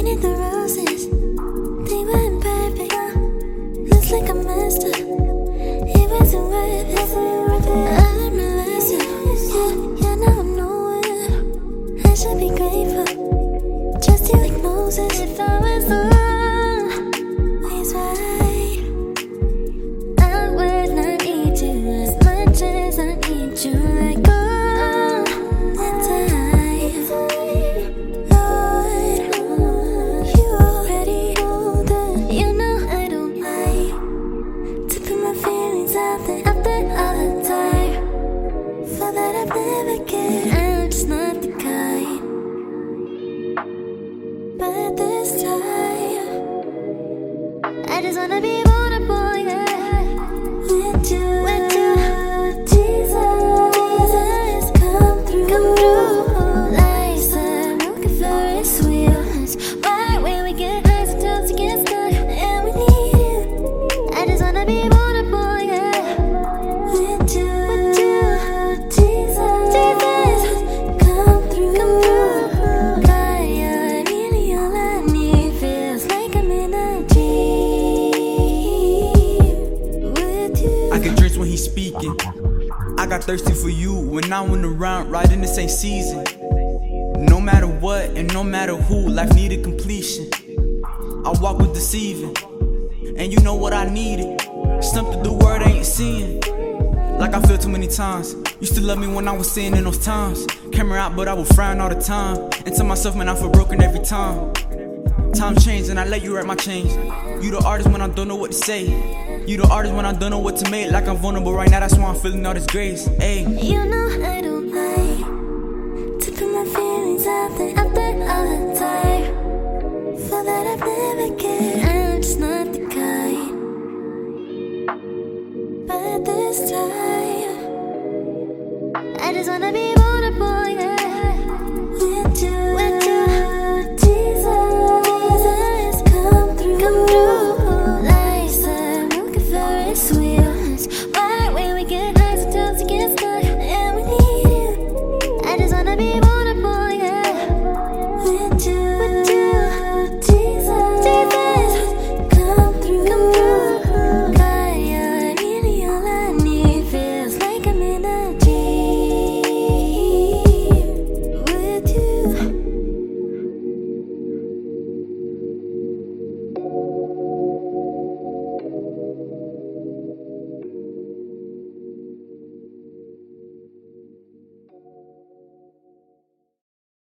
Painted the roses, they weren't perfect. Looks like I messed up, it wasn't worth it. I learned my lesson, yeah, now I'm nowhere. I should be grateful, just you like Moses. If I was always right, I would not need you as much as I need you. Like all the time, Lord, you already know that. You know I don't like to put my feelings out there all the time. For that I've never cared, I'm just not the kind. But this time, I just wanna be vulnerable, yeah. With you, Jesus, come through. Life's a broken Ferris wheel. Right when we get high, sometimes we get stuck, and we need you. I just wanna be vulnerable, yeah. With you, Jesus, come through. God, you're really all I need. Feels like I'm in a dream. With you, I can drench when he's speaking. I got thirsty for you when I went around right in the same season. No matter what and no matter who, life needed completion. I walk with deceiving, and you know what I needed. Something the word ain't seeing, like I feel too many times. Used to love me when I was seeing in those times. Camera out, but I would frown all the time. And tell myself, man, I feel broken every time. Time changed and I let you write my change. You the artist when I don't know what to say. You the artist when I don't know what to make. Like I'm vulnerable right now, that's why I'm feeling all this grace. Ayy. you know I don't like to put my feelings out there.